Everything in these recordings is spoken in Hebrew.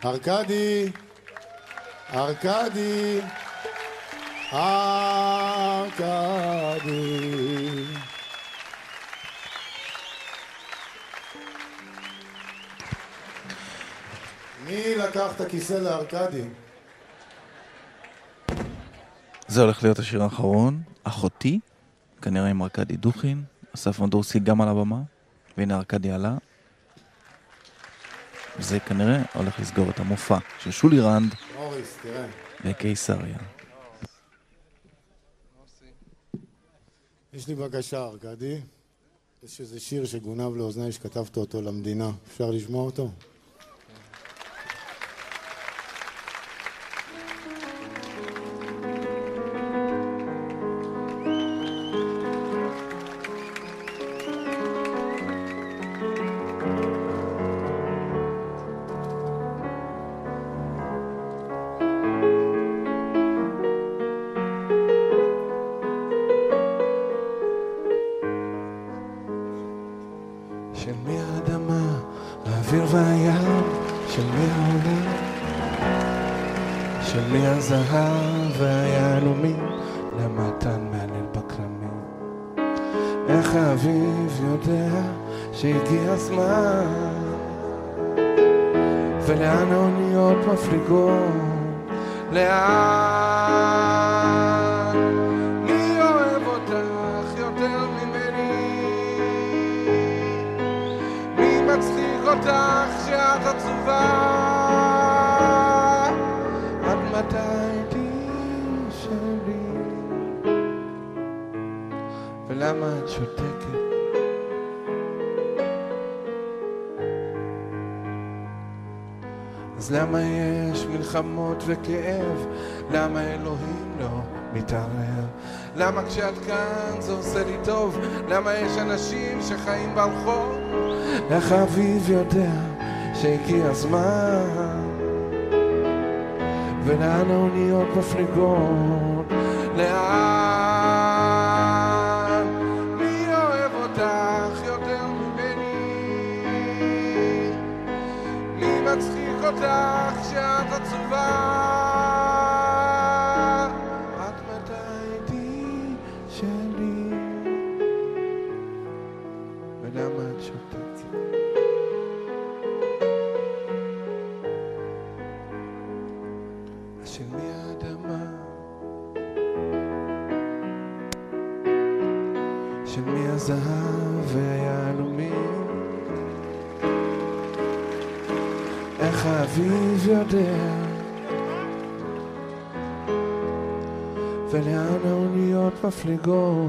ארקדי, ארקדי, ארקדי. מי לקח את הכיסא לארקדי? זה הולך להיות השיר האחרון, אחותי, כנראה עם ארקדי דוכין, אסף מדורסי גם על הבמה, והנה ארקדי עלה. זה כנראה הולך לסגור את המופע של שולי רנד מוריס, תראה. וקיסריה. יש לי בקשה, ארקדי. יש איזה שיר שגונב לאוזניי שכתבת אותו למדינה. אפשר לשמוע אותו? של מי האדמה, האוויר והים, של מי העולם, של מי הזהב והיהלומים, למתן מעלל בכרמים. איך האביב יודע שהגיע הזמן, ולאן האוניות מפליגות, לאן? מי אוהב אותך יותר ממני? מי מצחיק אותך שאת עצובה? עד מתי תהיי שלי? ולמה את שותקת? אז למה יש מלחמות וכאב? למה אלוהים לא מתערב? למה כשאת כאן זה עושה לי טוב? למה יש אנשים שחיים ברחוב? איך האביב יודע שהגיע הזמן, ולאן האוניות מפליגות, לאן? מי אוהב אותך יותר ממני? מי מצחיק אותך שאת עצובה? עד מתי תהיי שלי? ולמה את שותקת? של מי האדמה? של מי הזהב והיהלומים? איך האביב יודע? ולאן האוניות מפליגות?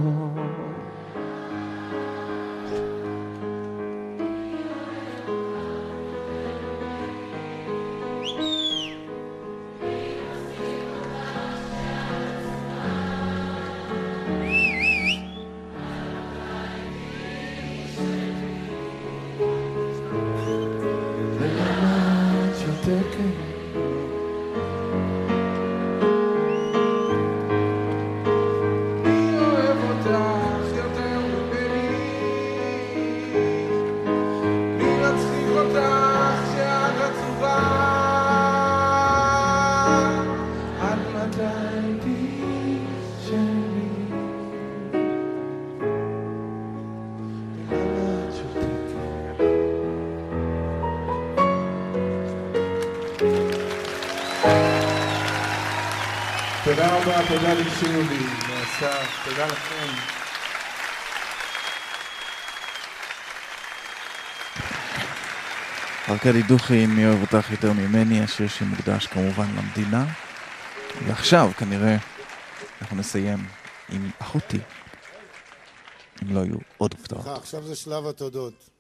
תודה רבה, תודה לשירלי, לאסף, תודה לכם. ארקדי דוכין, מי אוהב אותך יותר ממני, השיר שמוקדש כמובן למדינה. ועכשיו כנראה אנחנו נסיים עם אחותי, אם לא יהיו עוד הפתעות. עכשיו זה שלב התודות.